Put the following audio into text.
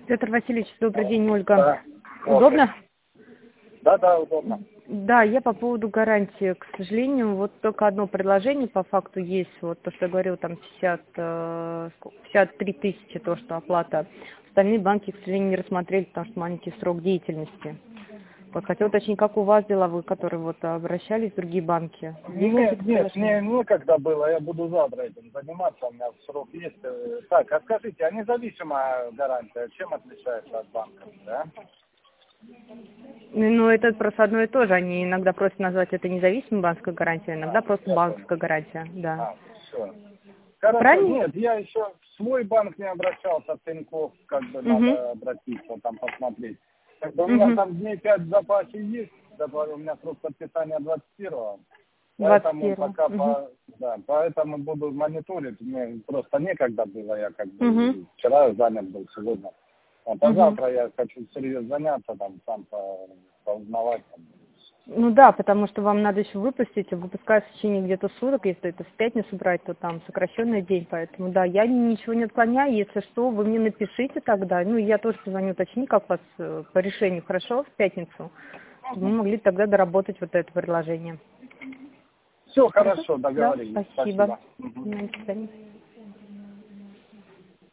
Петр Васильевич, добрый день, Ольга. Да. Удобно? Да, удобно. Да, я по поводу гарантии. К сожалению, вот только одно предложение по факту есть. Вот то, что я говорила, там 53 тысячи, то, что оплата. Остальные банки, к сожалению, не рассмотрели, потому что маленький срок деятельности. Вот хотел уточнить, как у вас дела, вы, которые вот обращались в другие банки? Нет, мне некогда было, я буду завтра этим заниматься, у меня срок есть. Так, а скажите, а независимая гарантия, чем отличается от банка, да? Ну, это просто одно и то же. Они иногда просят назвать это независимой банковской гарантией, иногда просто банковская гарантия, да. Все. Хорошо, Правильно? нет, я еще в свой банк не обращался, в Тинькофф, как бы надо обратиться, там посмотреть. Как бы у меня там дней 5 в запасе есть, у меня срок подписания 21-го. Поэтому 21. пока поэтому буду мониторить. Мне просто некогда было, я как бы вчера занят был, сегодня. А завтра я хочу серьезно заняться, там сам поузнавать. Ну да, потому что вам надо еще выпустить, выпускают в течение где-то суток, если это в пятницу брать, то там сокращенный день, поэтому да, я ничего не отклоняю, если что, вы мне напишите тогда, ну я тоже позвоню, уточни, как у вас по решению, хорошо, в пятницу, чтобы мы могли тогда доработать вот это предложение. Все хорошо, договорились. Да, спасибо. Спасибо. До свидания.